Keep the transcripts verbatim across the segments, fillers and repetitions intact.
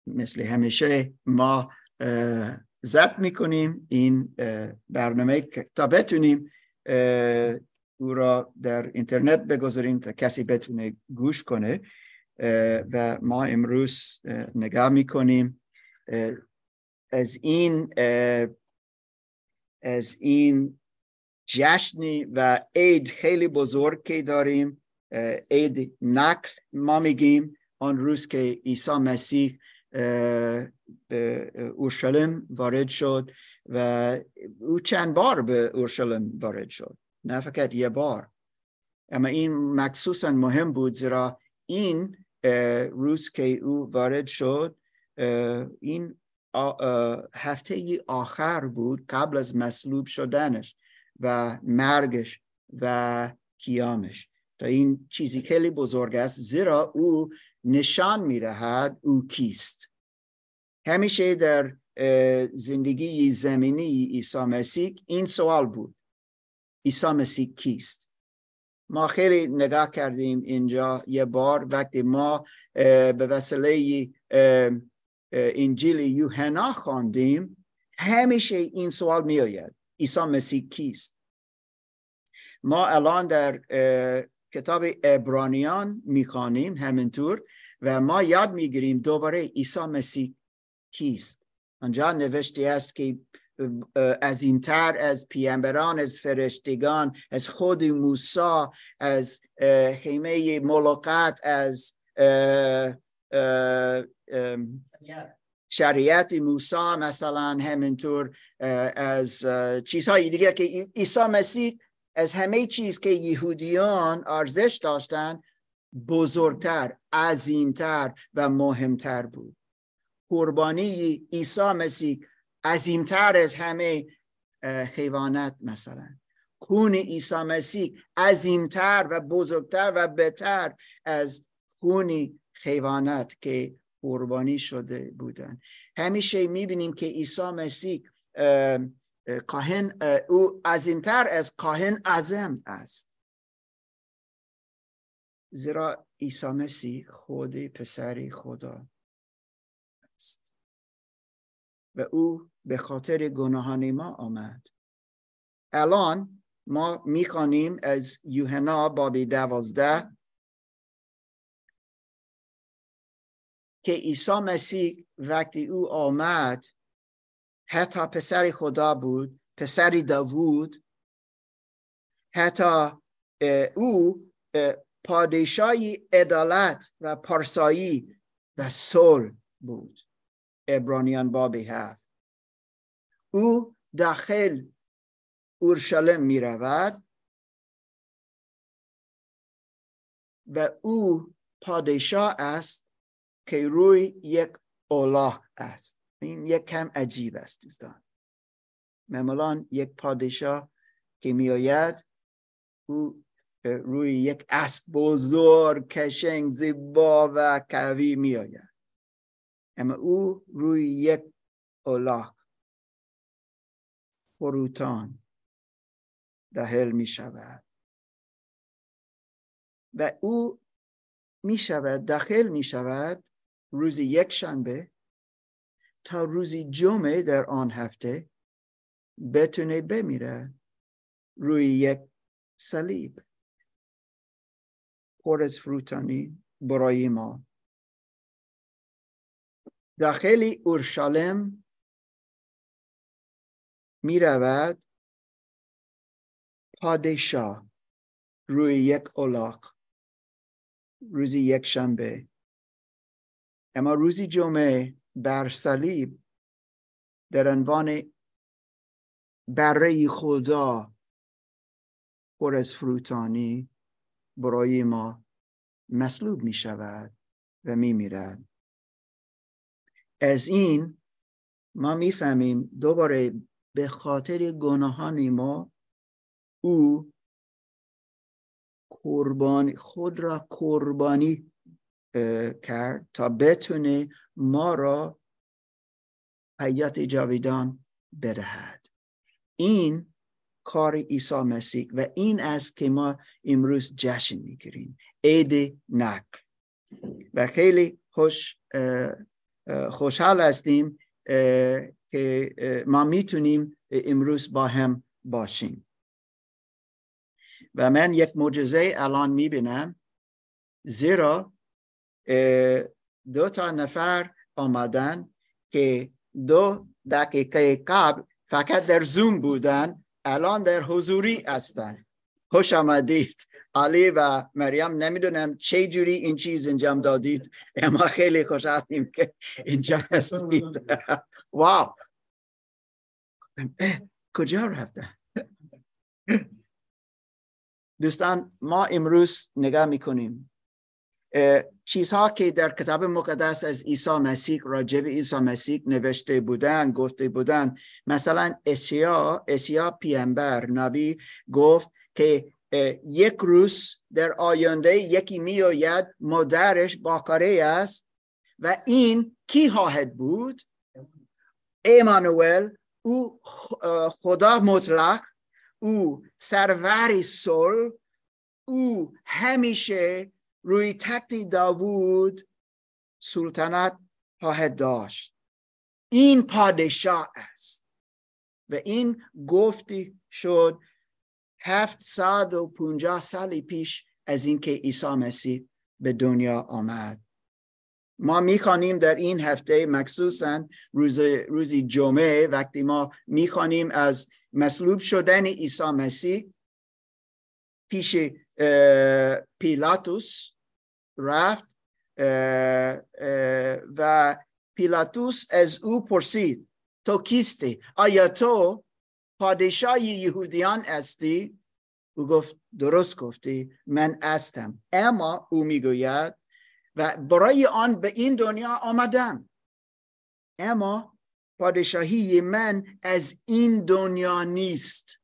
مثل همیشه ما ضبط میکنیم این برنامه تا بتونیم او را در اینترنت بگذاریم تا کسی بتونه گوش کنه و ما امروز نگاه میکنیم از این از این جشنی و عید خیلی بزرگ که داریم، عید نقل ما میگیم، آن روز که عیسی مسیح به اورشلیم وارد شد و او چند بار به اورشلیم وارد شد، نه فقط یه بار، اما این مخصوصا مهم بود زیرا این روز که او وارد شد این هفته آخر بود قبل از مصلوب شدنش و مرگش و قیامش. تا این چیزی خیلی بزرگ است زیرا او نشان می‌دهد او کیست. همیشه در زندگی زمینی عیسی مسیح این سوال بود: عیسی مسیح کیست؟ ما خیلی نگاه کردیم اینجا یه بار وقتی ما به وسیله انجیل یوحنا خواندیم، همیشه این سوال می آید: عیسی مسیح کیست؟ ما الان در کتاب عبرانیان میخوانیم همینطور و ما یاد میگیریم دوباره عیسی مسیح کیست. آنجا نوشته است که عظیمتر از پیامبران، از فرشتگان، از خود موسی، از خیمه ملاقات، از اه اه اه شریعت موسی مثلا، همینطور از چیزهای دیگه که عیسی مسیح از همه چیز که یهودیان ارزش داشتن بزرگتر، عظیمتر و مهمتر بود. قربانی عیسی مسیح عظیمتر از همه حیوانات مثلا. خون عیسی مسیح عظیمتر و بزرگتر و بهتر از خون حیوانات که قربانی شده بودند. همیشه میبینیم که عیسی مسیح کاهن او عظیمتر از کاهن اعظم است، زیرا عیسی مسیح خود پسر خدا است و او به خاطر گناهان ما آمد. الان ما میخوانیم از یوحنا باب دوازده که عیسی مسیح وقتی او آمد حتی پسر خدا بود، پسر داوود، حتی او پادشاهی عدالت و پارسایی و صلح بود. عبرانیان باب هفت. او داخل اورشلیم می رود و او پادشاه است که روی یک الاغ است. این یک کم عجیب است دوستان. معمولا یک پادشاه که می آید او روی یک اسب بزرگ کشنگ زیبا و قوی می آید، اما او روی یک الاغ فروتان داخل می شود و او می شود داخل می شود روز یک شنبه تا روز جمعه در آن هفته بتونه بمیره روی یک صلیب پر از فروتانی برای ما. داخل اورشلیم می رود پادشاه روی یک الاغ روز یک شنبه، اما روز جمعه بر صلیب در عنوان برای خدا پر از فروتانی برای ما مصلوب می شود و می میرد. از این ما می فهمیم دوباره به خاطر گناهان ما او قربانی خود را قربانی کرد تا بتونه ما را حیات جاودان بدهد. این کار عیسی مسیح و این است که ما امروز جشن میگیریم، عید نقل. و خیلی خوش خوشحال هستیم که ما میتونیم امروز با هم باشیم. و من یک معجزه الان میبینم، زیرا دو تا نفر آمدن که دو دقیقه قبل فقط در زوم بودن، الان در حضوری هستن. خوش آمدید علی و مریم. نمیدونم چه جوری این چیز انجام دادید، اما خیلی خوشحالیم که اینجا هستید. واو، کجا رفتن؟ دوستان، ما امروز نگاه میکنیم چیزها که در کتاب مقدس از عیسی مسیح، راجع به عیسی مسیح نوشته بودن، گفته بودن. مثلا اشعیا اشعیا پیامبر نبی گفت که یک روز در آینده یکی می آید، مادرش باکره است و این کی خواهد بود؟ امانوئل، او خدا مطلق، او سرور صلح، او همیشه روی تخت داوود سلطنت خواهد داشت. این پادشاه است و این گفته شد هفتصد و پنجاه سال پیش از اینکه عیسی مسیح به دنیا آمد. ما میخوانیم در این هفته، مخصوصا روز روزی جمعه، وقتی ما میخوانیم از مصلوب شدن عیسی مسیح، پیش پیلاتوس رفت و پیلاتوس از او پرسید تو کیستی؟ آیا تو پادشاه یهودیان هستی؟ او گفت درست گفتی، من هستم. اما او میگوید و برای آن به این دنیا آمدم، اما پادشاهی من از این دنیا نیست.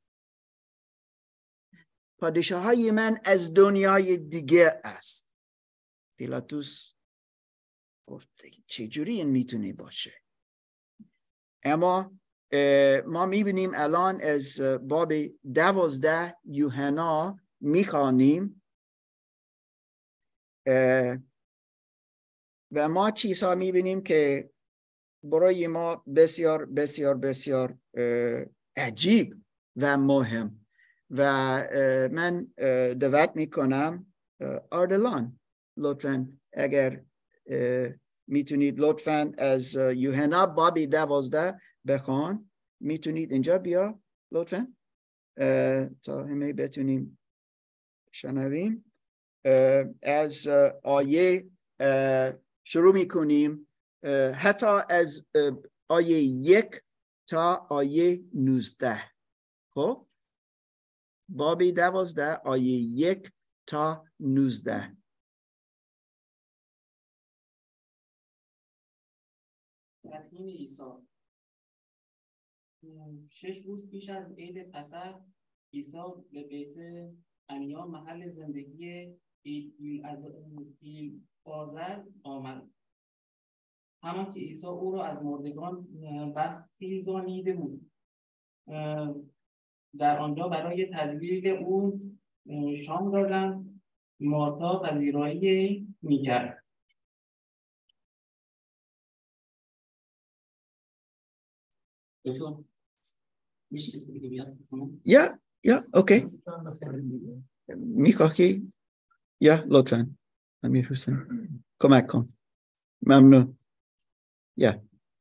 پادشاهی من از دنیای دیگه است. پیلاتوس گفت چجوری این میتونه باشه؟ اما ما میبینیم الان از باب دوازده یوحنا میخوانیم و ما چیزها میبینیم که برای ما بسیار بسیار بسیار عجیب و مهم. و من دعوت میکنم اردلان، لطفاً اگر میتونید لطفاً از یوحنا باب دوازده بخوان. میتونید اینجا بیا لطفاً تا همه بتونیم شنویم. از آیه شروع میکنیم، حتی از آیه یک تا آیه نوزده. خب باب دوازده آیه یک تا نوزده. تدفین عیسی. شش روز پیش از عید پسح، عیسی به بیت عنیا محل زندگی ایلعازر آمد. همان که عیسی او را از مردگان برخیزانیده بود. در آنجا برای تدبیر او شام دادند. مارتا پذیرایی میکرد. یا یا اوکی، میخواهی یا لطفاً امیر حسین کمک کن. ممنون. یا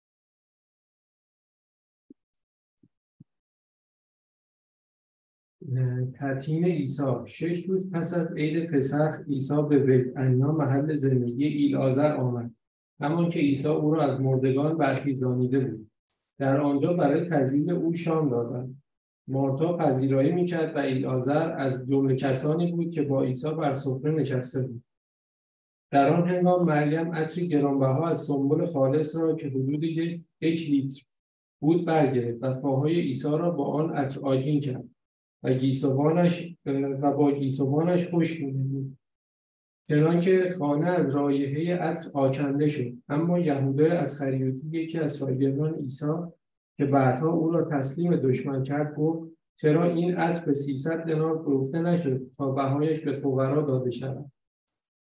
تدفین عیسی. شش روز پس از عید پسح، عیسی به بیت عنیا محل زندگی ایلعازر آمد، همان که عیسی او را از مردگان برخیزانیده بود. در آنجا برای تذلیل او شام دادند. مارتا پذیرایی میکرد و ایلعازر از جمله کسانی بود که با عیسی بر سفره نشسته بود. در آن هنگام مریم عطری گرانبها از سنبل خالص را که حدود یک لیتر بود برگرفت و پاهای عیسی را با آن عطر آگین کرد و گیسوانش و با گیسوانش خشک بود، چنانکه خانه از رایحه عطر آکنده شد. اما یهودا اسخریوطی، یکی از شاگردان عیسی که بعدها او را تسلیم دشمن کرد، گفت چرا این عطر به سیصد دینار فروخته نشد تا بهایش به فقرا داده شود؟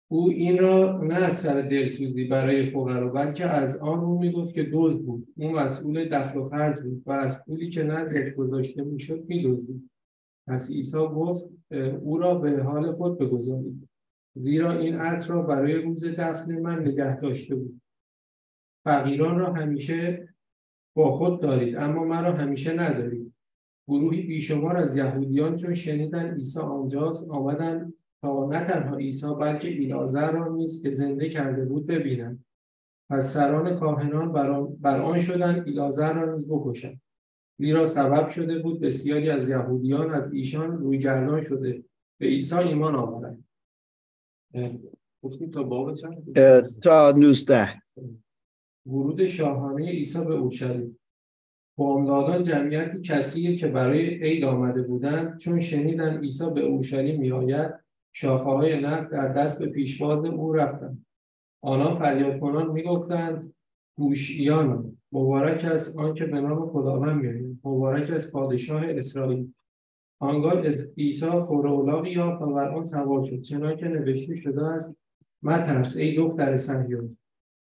او این را نه از سر دلسوزی برای فقرا بلکه از آن او میگفت که دزد بود. او مسئول دخل و خرج بود و از پولی که نزدش گذاشته میشد میدزدید. پس عیسی گفت او را به حال خود بگذارید، زیرا این عطر را برای روز دفن من نگه داشته بود. فقیران را همیشه با خود دارید اما مرا همیشه ندارید. گروهی بیشمار از یهودیان چون شنیدن عیسی آنجاست آمدند تا نه تنها عیسی بلکه ایلعازر را نیز که زنده کرده بود ببینند. پس سران کاهنان بر آن شدند ایلعازر را نیز بکشند، زیرا سبب شده بود بسیاری از یهودیان از ایشان روی گردان شده به عیسی ایمان آورند. گفتیم تا باب چند؟ تا نوزده. ورود شاهانه عیسی به اورشلیم. بامدادان جمعیتی کثیر که برای عید آمده بودند چون شنیدند عیسی به اورشلیم میآید شاخه‌های نخل در دست به پیشواز او رفتند. آنان فریاد کنان میگفتند هوشیان، مبارک است آنکه به نام خداوند میآید، مبارک است پادشاه اسرائیل. آنگاه عیسی کراولاقی یافت و بر آن سوار شد، چنانکه نوشته شده است مترس ای دختر صهیون،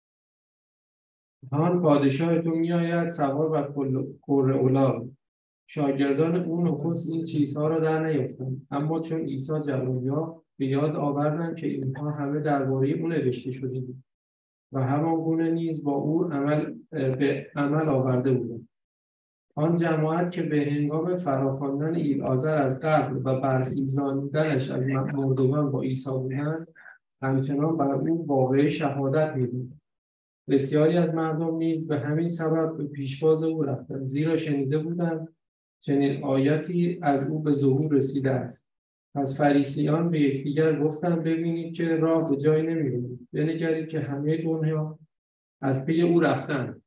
آن پادشاه تو میآید سوار بر کراولاق. شاگردان او نخست این چیزها را در نیافتند، اما چون عیسی جلال یافت به یاد آوردند که اینها همه درباره او نوشته شده بود و همان گونه نیز با او عمل به عمل آورده بودند. آن جماعت که به هنگام فراخواندن ایلعازر از قبر و برخیزانیدنش از مردگان با عیسی بودند همچنان بر او واقعه شهادت می‌دادند. بسیاری از مردم نیز به همین سبب به پیشواز او رفتند، زیرا شنیده بودند چنین آیاتی از او به ظهور رسیده است. پس فریسیان به یکدیگر گفتند ببینید که راه به جای نمی‌رود، بنگرید که همه دنیا از پی او رفتند.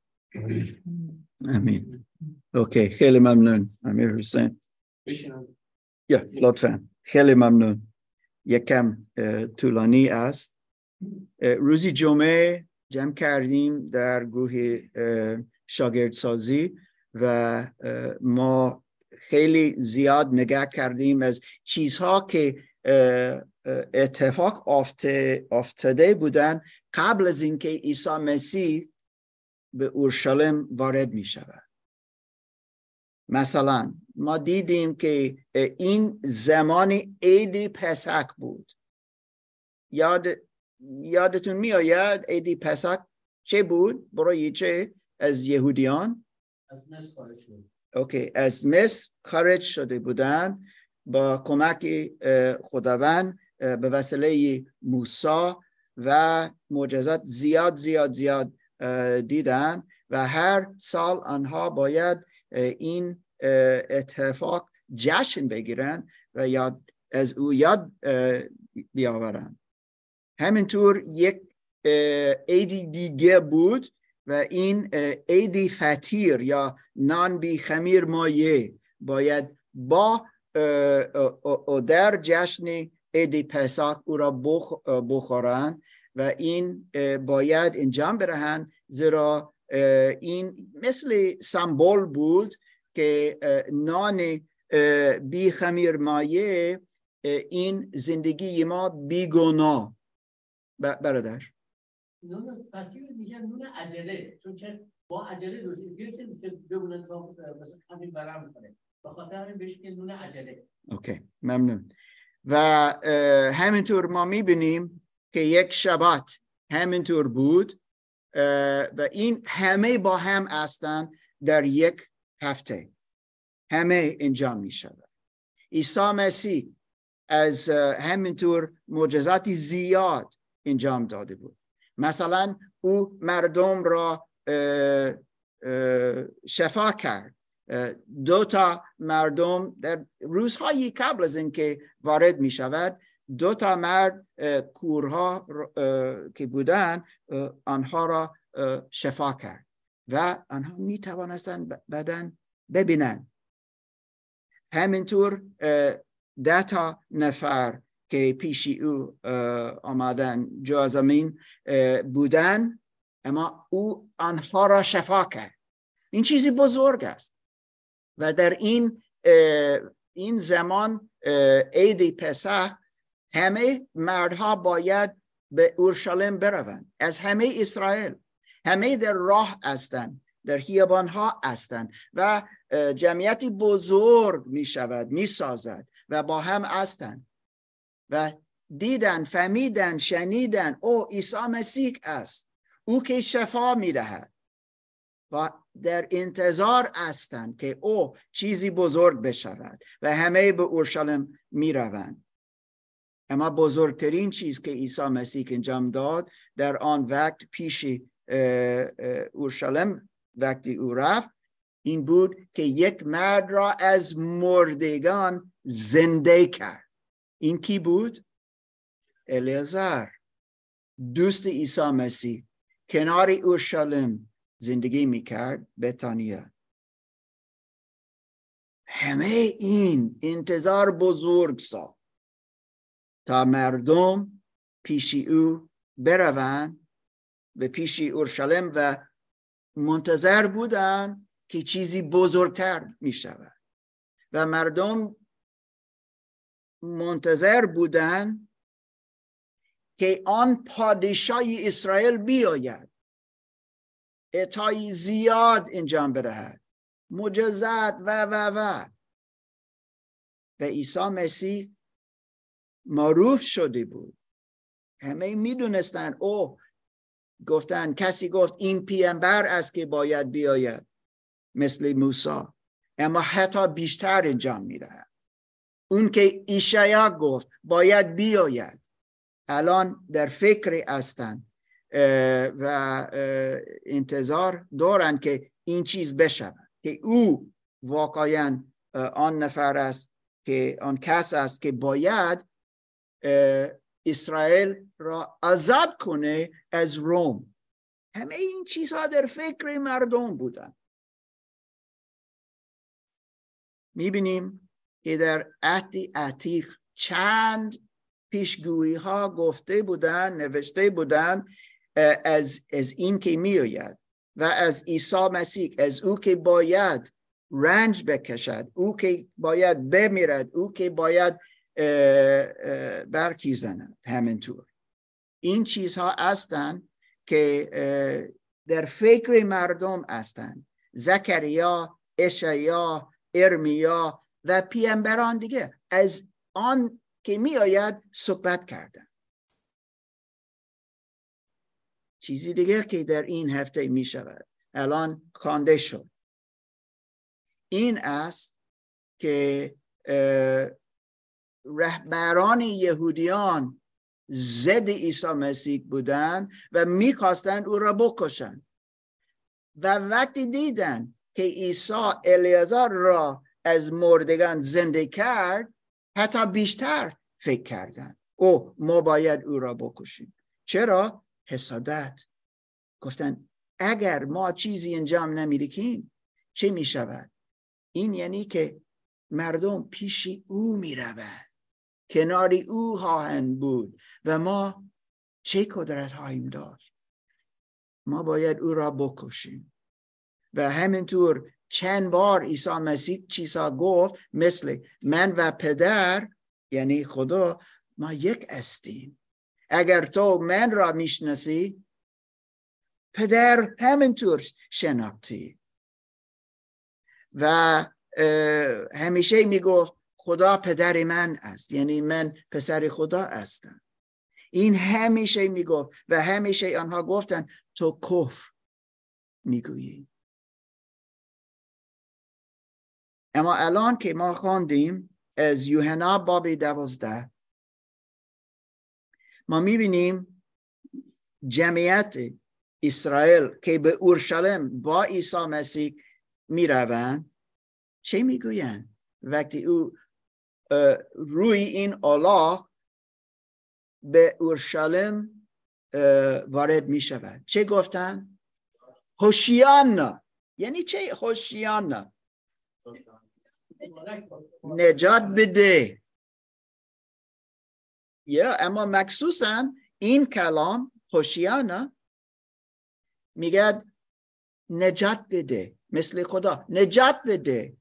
امین. اوکی، خیلی ممنون امیر حسین. بشینم. یا لطفاً. خیلی ممنون. یکم طولانی است. روزی جمعه جمع کردیم در گروه شاگردسازی و ما خیلی زیاد نگاه کردیم از چیزها که اتفاق افتاده بودن قبل از اینکه عیسی مسیح به اورشلیم وارد می شود. مثلا ما دیدیم که این زمان عید پسخ بود. یاد یادتون می آید عید پسخ چه بود؟ برای چه؟ از یهودیان؟ از مصر خارج شد. اوکی، از مصر خارج شده بودن با کمک خداوند به وسیله موسی و معجزات زیاد زیاد زیاد دیدن و هر سال آنها باید این اتفاق جشن بگیرن و یاد از او یاد بیاورن. همینطور یک عید دیگه بود و این عید فطیر یا نان بی خمیر مایه باید با در جشن عید پسخ او را بخورن و این باید انجام برهن، زیرا این مثل سمبل بود که نان بی خمیر مایه این زندگی ما بیگناه. برادر نون فطیر میگن نون عجله، چون که با عجله درست گرفتیم که بمونه تا مثلا خمیر برام میکنه، به خاطر همین بهش میگن نون عجله. اوکی، ممنون. و همینطور ما میبینیم که یک شبات همینطور بود و این همه با هم هستند در یک هفته، همه انجام می شود. عیسی مسیح از همینطور معجزاتی زیاد انجام داده بود. مثلا او مردم را شفا کرد. دو تا مردم در روزهای قبل از اینکه وارد می شود، دو تا مرد کورها که بودن آنها را شفا کرد و آنها می توانستند بعداً ببینن. همینطور ده تا نفر که پیش او آمدن جو زمین بودن، اما او آنها را شفا کرد. این چیزی بزرگ است و در این این زمان عید پسخ همه مردها باید به اورشلیم بروند. از همه اسرائیل، همه در راه هستند، در خیابان ها هستند و جمعیتی بزرگ می شود، می سازد و با هم هستند و دیدن، فهمیدن، شنیدن او عیسی مسیح است، او که شفا می دهد و در انتظار هستند که او چیزی بزرگ بشود و همه به اورشلیم می روند. اما بزرگترین چیز که عیسی مسیح انجام داد در آن وقت پیش اورشلیم وقتی او رفت این بود که یک مرد را از مردگان زنده کرد. این کی بود؟ الیعزر، دوست عیسی مسیح، کنار اورشلیم زندگی میکرد، بتانیا. همه این انتظار بزرگ ساخت تا مردم پیش او بروند به پیش اورشلیم و منتظر بودن که چیزی بزرگتر می شود و مردم منتظر بودن که آن پادشاه اسرائیل بیاید، اطاعت زیاد انجام بدهد، معجزات و و و و عیسی مسیح معروف شده بود. همه می دونستن او گفتن، کسی گفت این پیامبر است که باید بیاید مثل موسی، اما حتی بیشتر انجام می دهد. اون که اشعیا گفت باید بیاید، الان در فکر هستند و انتظار دارند که این چیز بشود، که او واقعا آن نفر است، که آن کس است که باید اسرائیل را آزاد کنه از روم. همه این چیزها در فکر مردم بودند. میبینیم که در عهد عتیق چند پیشگویی ها گفته بودن، نوشته بودن از از این که میآید و از عیسی مسیح، از او که باید رنج بکشد، او که باید بمیرد، او که باید برکی زند. همینطور این چیزها هستند که در فکر مردم هستند. زکریا، اشعیا، ارمیا و پیامبران دیگه از آن که می آید صحبت کردن. چیزی دیگه که در این هفته می شود الان خوانده شد این است که رهبران یهودیان ضد عیسی مسیح بودند و می‌خواستند او را بکشند و وقتی دیدن که عیسی الیعزر را از مردگان زنده کرد حتی بیشتر فکر کردند او ما باید او را بکشیم. چرا؟ حسادت. گفتن اگر ما چیزی انجام نمیدیم چه می شود؟ این یعنی که مردم پیش او می روند، کنار او خواهند بود و ما چه قدرت هاییم داشت؟ ما باید او را بکشیم. و همینطور چند بار عیسی مسیح چیزا گفت مثل من و پدر، یعنی خدا، ما یک هستیم. اگر تو من را میشناسی پدر همینطور شناختی. و همیشه میگفت خدا پدر من است، یعنی من پسر خدا هستم. این همیشه میگفت و همیشه آنها گفتن تو کفر میگویی. اما الان که ما خواندیم از یوحنا باب دوازده ما میبینیم جمعیت اسرائیل که به اورشلیم با عیسی مسیح میروند چه میگویند وقتی او روی این الاغ به اورشلیم وارد میشود؟ چه گفتن؟ هوشیانا. یعنی چه هوشیانا؟ نجات بده. یا اما مخصوصا این کلام هوشیانا میگه نجات بده، مثل خدا نجات بده.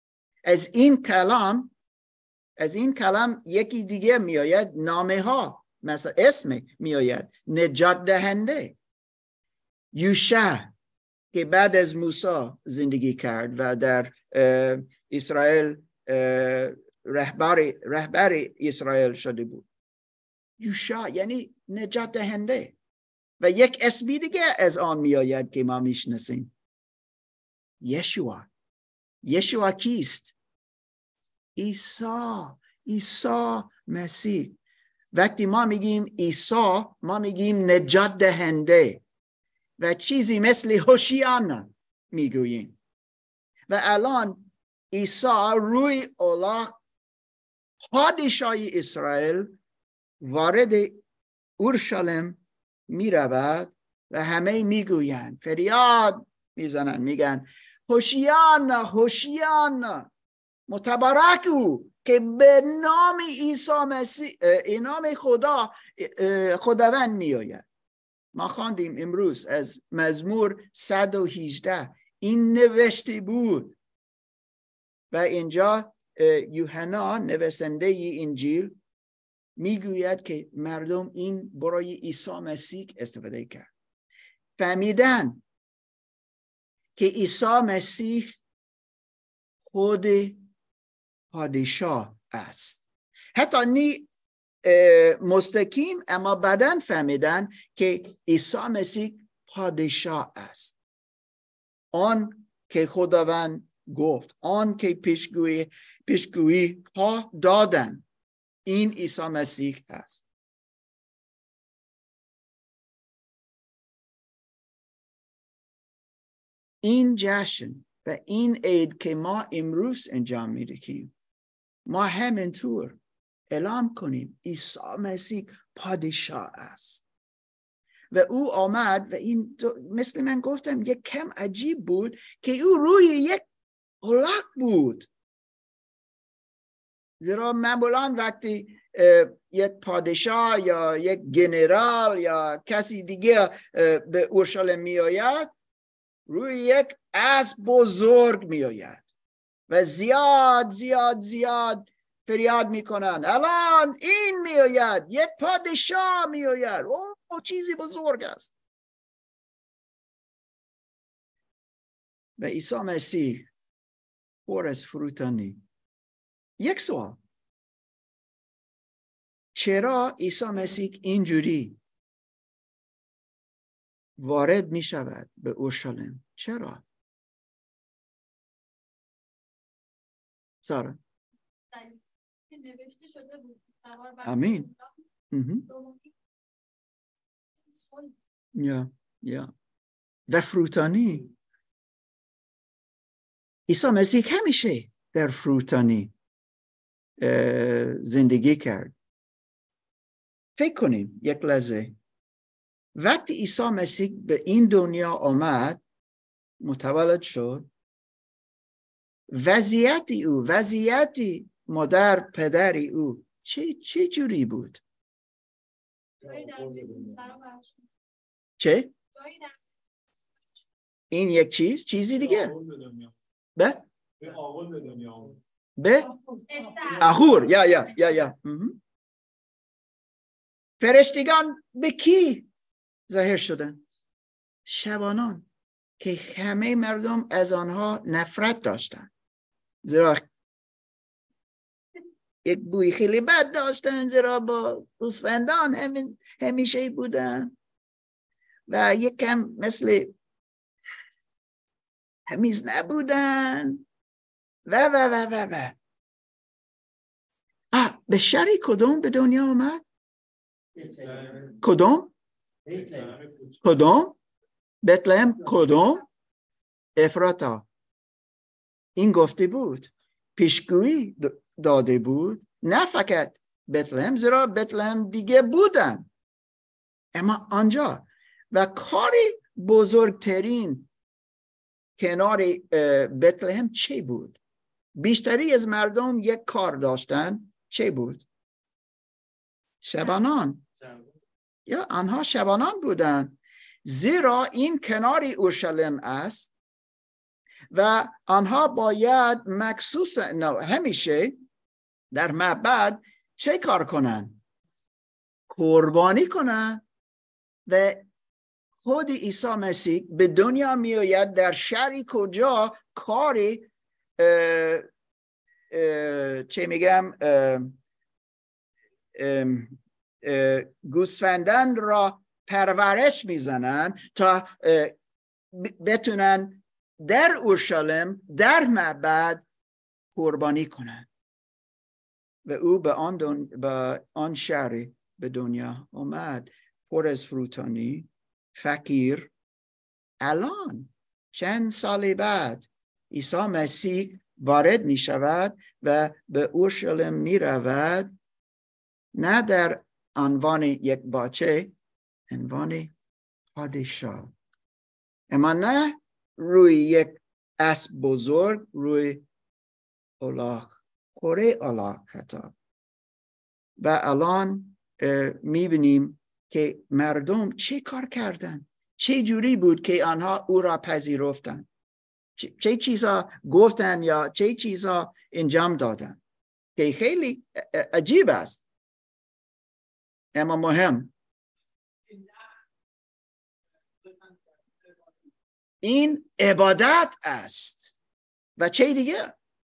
از این کلام از این کلام یکی دیگه میآید نامه ها مثلا اسم می آید نجات دهنده. یوشع که بعد از موسی زندگی کرد و در اسرائیل رهبر رهبر اسرائیل شده بود. یوشع یعنی نجات دهنده. و یک اسمی دیگه از آن می آید که ما میشناسیم، یشوع. یشوع کیست؟ عیسی، عیسی مسیح. وقتی ما میگیم عیسی، ما میگیم نجات دهنده و چیزی مثل هوشیانه میگوییم. و الان عیسی روی الاغ پادشاهی اسرائیل وارد اورشلیم می رود و همه میگویند، فریاد میزنند، میگن هوشیانه، هوشیانه، متبارک او که به نام عیسی مسیح، این نام خدا خداوند می آید. ما خواندیم امروز از مزمور صد و هجده این نوشته بود و اینجا یوحنا نویسنده ی انجیل میگوید که مردم این برای عیسی مسیح استفاده کرد. فهمیدن که عیسی مسیح خود پادشاه است. حتی نی مستقیم، اما بعداً فهمیدن که عیسی مسیح پادشاه است. آن که خداوند گفت، آن که پیشگویی پیشگویی ها دادن، این عیسی مسیح است. این جشن و این عید که ما امروز انجام میدهیم، ما همینطور اعلام کنیم عیسی مسیح پادشاه است و او آمد. و این مثل من گفتم یک کم عجیب بود که او روی یک الاغ بود، زیرا معمولا وقتی یک پادشاه یا یک جنرال یا کسی دیگه به اورشلیم می آید روی یک اسب بزرگ می آید و زیاد زیاد زیاد فریاد می کنند الان این می آید، یک پادشاه می آید، او چیزی بزرگ است. و عیسی مسیح پر از فروتنی. یک سوال، چرا عیسی مسیح اینجوری وارد می شود به اورشلیم؟ چرا؟ سارا. نوشته شده بود سوار بر امین. یا یا و فروتانی. عیسی مسیح همیشه در فروتانی زندگی کرد. فکر کنیم یک لحظه، وقتی عیسی مسیح به این دنیا آمد، متولد شد، وضعیتی او وضعیتی مادر پدری او چه چه جوری بود؟ چه؟ این یک چیز چیزی دیگه به به اهور یا یا یا یا فرشتگان به کی ظاهر شدن؟ شبانان که همه مردم از آنها نفرت داشتن، زیرا یک بوی خیلی بد داشتن، زیرا با گوسفندان همین همیشه بودن و یک کم مثل تمیز نبودن و و و و و آه به شری کدوم به دنیا آمد؟ کدوم؟ کدوم؟ بتلهم کدوم؟ افراتا. این گفته بود، پیشگویی داده بود، نه فقط بتلهم، زیرا بتلهم دیگه بودن، اما آنجا. و کاری بزرگترین کنار بتلهم چه بود؟ بیشتری از مردم یک کار داشتن، چه بود؟ شبانان. یا آنها شبانان بودن، زیرا این کنار اورشلیم است و آنها باید مخصوص همیشه در معبد چه کار کنن؟ قربانی کنن و خود عیسی مسیح به دنیا می آید در شهری کجا کاری اه اه چه میگم اه اه اه گوسفندان را پرورش میزنن تا بتونن در اورشلیم در معبد قربانی کنن و او به آن, دن... به آن شهر به دنیا اومد پر از فروتانی فقیر. الان چند سال بعد عیسی مسیح وارد می شود و به اورشلیم می رود، نه در عنوان یک بچه، عنوان پادشاه، اما نه روی یک اسب بزرگ، روی الاغ، خوره الاغ حتی. و الان می بینیم که مردم چه کار کردن، چه جوری بود که آنها او را پذیرفتن، چه, چه چیزا گفتن یا چه چیزا انجام دادن که خیلی عجیب است اما مهم. این عبادت است. و چه دیگه؟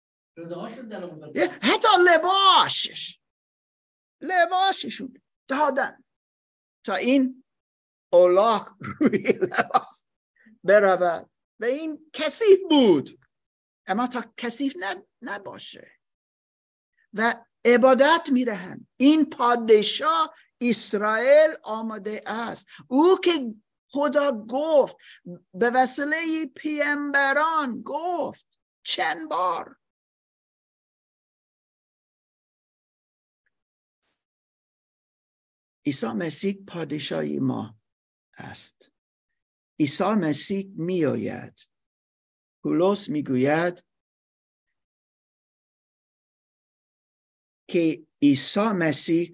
حتی لباسش لباسشون دادن تا این الاغ روی لباس برود و این کثیف بود، اما تا کثیف نباشه و عبادت میرهن. این پادشاه اسرائیل آمده است، او که خدا گفت به وسیله پیامبران گفت چند بار. عیسی مسیح پادشاهی ما است. عیسی مسیح می آید. پولس می گوید که عیسی مسیح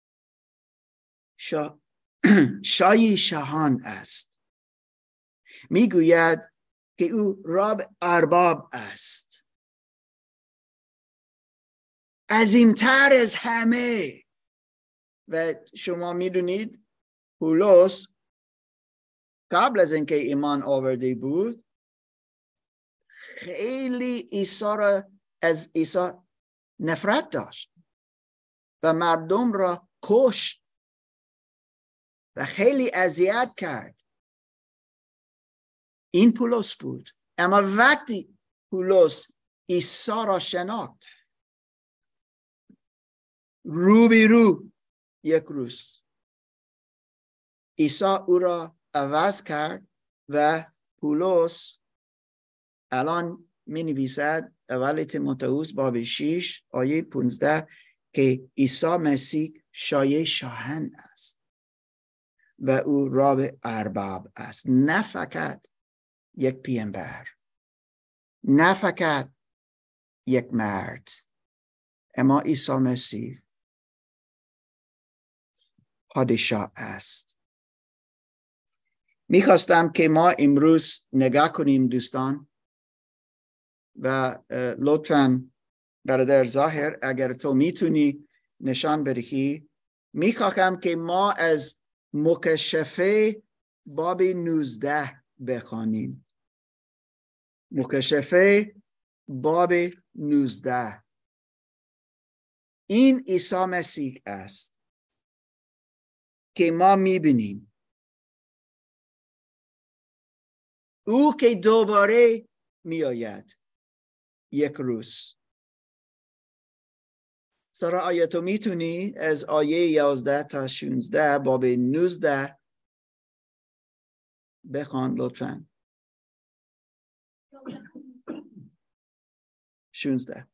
شا... شاهی شاهان است. می گوید که او رب ارباب است، عظیمتر از همه. و شما می دونید پولس قبل از اینکه ایمان آورده بود خیلی عیسی را از عیسی نفرت داشت و مردم را کشت و خیلی اذیت کرد. این پولس بود. اما وقتی پولس عیسی را شناخت رو به رو، یک روز عیسی او را عوض کرد و پولس الان می نویسد اول تیموتائوس باب شش آیه پانزده که عیسی مسیح شایع شاهن است و او رب ارباب است. نه فقط یک پیامبر، نه فقط یک مرد، اما عیسی مسیح پادشاه است. میخواستم که ما امروز نگاه کنیم دوستان و لطفاً برادر ظاهر اگر تو میتونی نشان بدهی، میخواهم که ما از مکاشفه باب نوزده بخوانیم. مکاشفه باب نوزده. این عیسی مسیح است که ما میبینیم، او که دوباره میآید یک روز. سارا آیا تو میتونی از آیه یازده تا شانزده باب نوزده بخوان لطفاً؟ شانزده.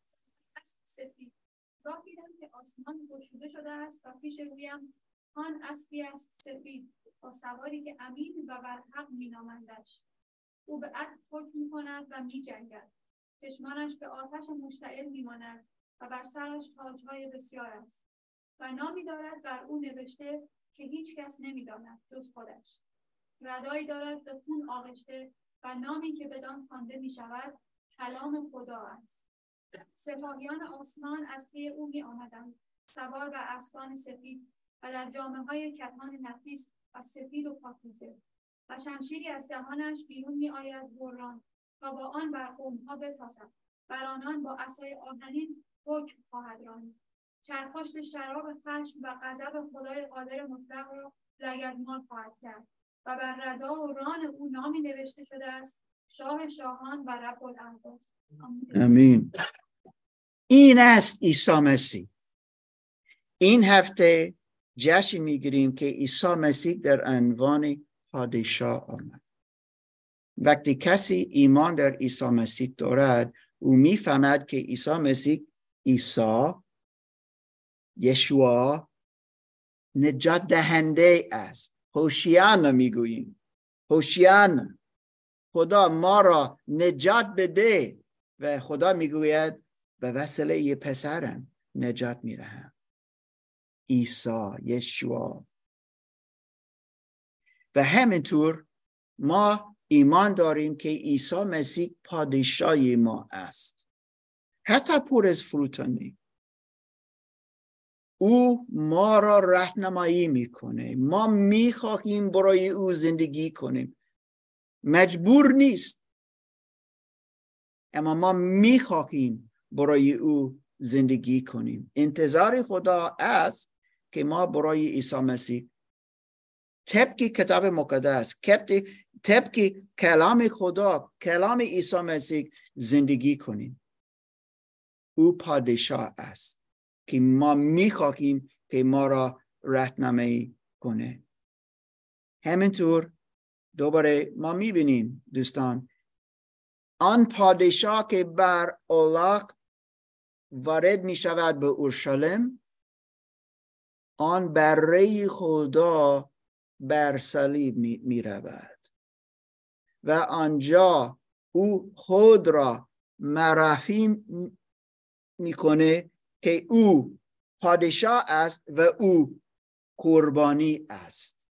گاه دیدم که آسمان گشوده شده است و پیش رویم آن اسبی است سفید با سواری که امین و برحق مینامندش. او به عدل حکم می‌کند و می‌جنگد. چشمانش به آتش مشتعل می‌ماند و بر سرش تاج‌های بسیار است و نامی دارد بر او نوشته که هیچ کس نمی‌داند جز خودش. ردایی دارد به خون آغشته و نامی که بدان خوانده می‌شود کلام خدا است. سپاهیان آسمان از پی او می‌آمدند، سوار بر اسبان سفید و در جامه های کتان نفیس و سفید و پاکیزه و شمشیری از دهانش بیرون می آید بران تا با آن بر قومها بتاسد بر آنان با عصای آهنین حکم خواهد راند. چرخشت شراب خشم و غضب خدای قادر مطلق را لگدمال خواهد کرد و بر ردا و ران او نامی نوشته شده است: شاه شاهان و رب الارباب. امین. این است عیسی مسیح. این هفته جشن میگیریم که عیسی مسیح در عنوان پادشاه آمد. وقتی کسی ایمان در عیسی مسیح دارد، او میفهمد که عیسی مسیح، عیسی، یشوع، نجات دهنده است. هوشیانه میگوییم. هوشیانه. خدا ما را نجات بده و خدا میگوید به وسیله یه پسرم نجات میرهم. عیسی، یشوع. و همینطور ما ایمان داریم که عیسی مسیح پادشاه ما است. حتی پر از فروتنی. او ما را راهنمایی میکنه. ما میخواهیم برای او زندگی کنیم. مجبور نیست. اما ما میخواهیم برای او زندگی کنیم. انتظار خدا است که ما برای عیسی مسیح طبق کتاب مقدس، طبق کلام خدا، کلام عیسی مسیح زندگی کنیم. او پادشاه است که ما میخواهیم که ما را راهنمایی کنه. همینطور دوباره ما میبینیم دوستان، آن پادشاه که بر اولاق وارد میشود به اورشلیم، آن بره خدا بر صلیب می, می رود و آنجا او خود را معرفی میکنه که او پادشاه است و او قربانی است.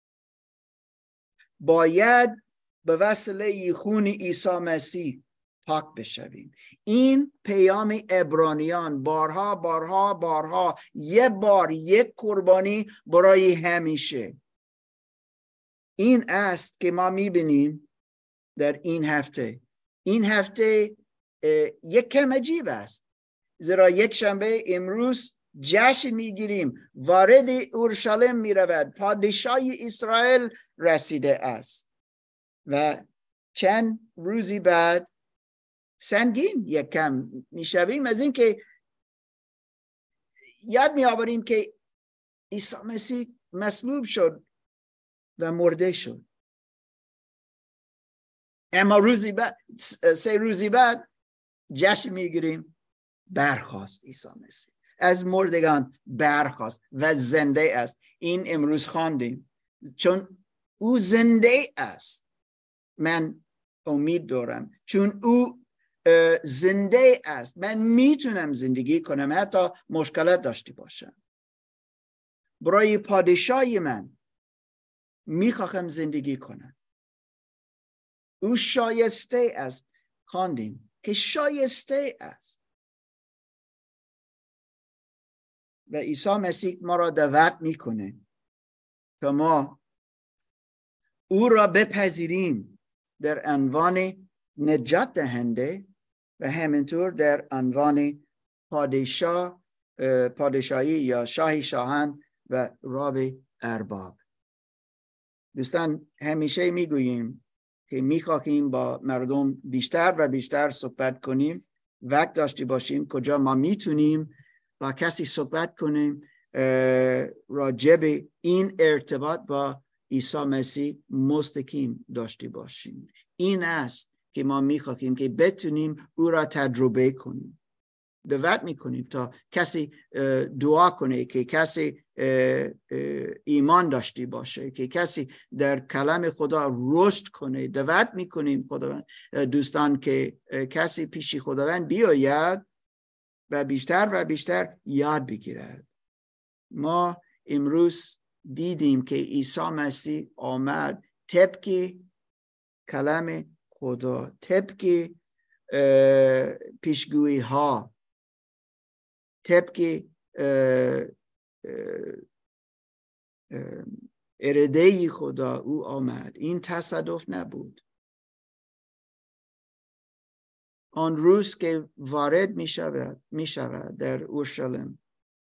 باید به وسیله خون عیسی مسیح پاک بشویم. این پیام عبرانیان بارها بارها بارها یک بار یک قربانی برای همیشه. این است که ما میبینیم در این هفته. این هفته یک کم عجیب است، زیرا یک شنبه امروز جشن میگیریم، وارد اورشلیم میرود، پادشاه اسرائیل رسیده است و چند روزی بعد سنگین یک کم میشویم از این که یاد میآوریم که عیسی مسیح مصلوب شد و مرده شد. اما روزی بعد، سه روزی بعد جشن میگیریم برخاست عیسی مسیح، از مردگان برخاست و زنده است. این امروز خواندیم چون او زنده است. من امید دارم چون او زنده است من میتونم زندگی کنم حتی مشکلات داشته باشم. برای پادشاهی من میخواهم زندگی کنم. او شایسته است. خواندیم که شایسته است و عیسی مسیح ما را دعوت میکنه که ما او را بپذیریم در عنوان نجات دهنده و همینطور در عنوان پادشاه، پادشاهی یا شاه شاهان و رب ارباب. دوستان همیشه میگوییم که میخواهیم با مردم بیشتر و بیشتر صحبت کنیم، وقت داشته باشیم کجا ما میتونیم با کسی صحبت کنیم راجع به این ارتباط با عیسی مسیح مستقیم داشته باشیم. این است که ما میخواهیم که بتونیم او را تجربه کنیم. دعوت میکنیم تا کسی دعا کنه، که کسی ایمان داشته باشه، که کسی در کلام خدا رشد کنه. دعوت میکنیم خداوند دوستان که کسی پیش خداوند بیاید و بیشتر و بیشتر یاد بگیرد. ما امروز دیدیم که عیسی مسیح آمد طبق کلام خدا، طبق پیشگویی ها، طبق اراده خدا او آمد. این تصادف نبود. آن روز که وارد می شود می شود در اورشلیم،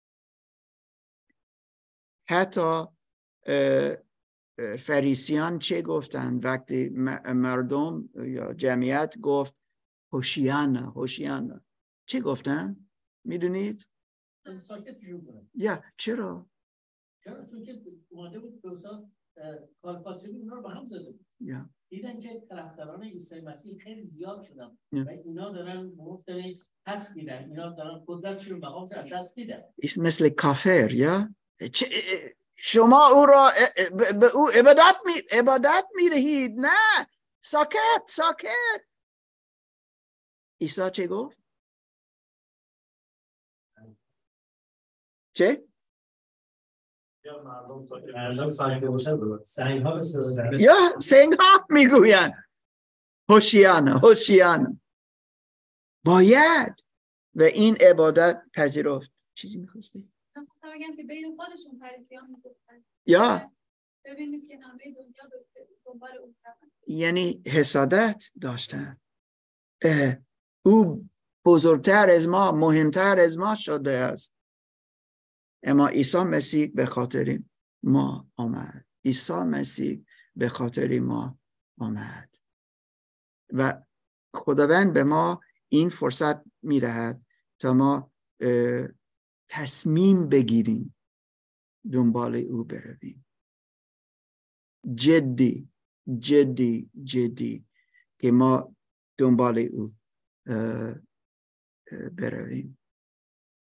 حتی فریسیان چه گفتند وقتی مردم یا جمعیت گفت هوشیانه هوشیانه، چه گفتند میدونید؟ ساکتشون کنن. یا چرا؟ چرا؟ چون که اومده بود دوستا کارکاسبی اونا رو به هم زده بود. یا دیدن که طرفداران عیسی مسیح خیلی زیاد شدن یا. و اینا دارن مفتنی پس میدن، اینا دارن قدرتش رو مقامش رو از دست میدن. مثل کافر یا شما او را به او عبادت می عبادت می‌دهید. نه، ساکت ساکت. عیسی چه گفت؟ چه؟ یا سنگ ها میگوین هوشیانه هوشیانه باید و این عبادت پذیرفت. چیزی میخواستی؟ من خواستم بگم که بین خودشون فریسیان میگفتن یا ببینید که همه دنیا دنبال اون طرفن، یعنی حسادت داشتن. او بزرگتر از ما، مهمتر از ما شده است. اما عیسی مسیح به خاطر ما آمد. عیسی مسیح به خاطر ما آمد و خداوند به ما این فرصت می‌دهد تا ما تصمیم بگیریم دنبال او برویم. جدی جدی جدی که ما دنبال او برویم.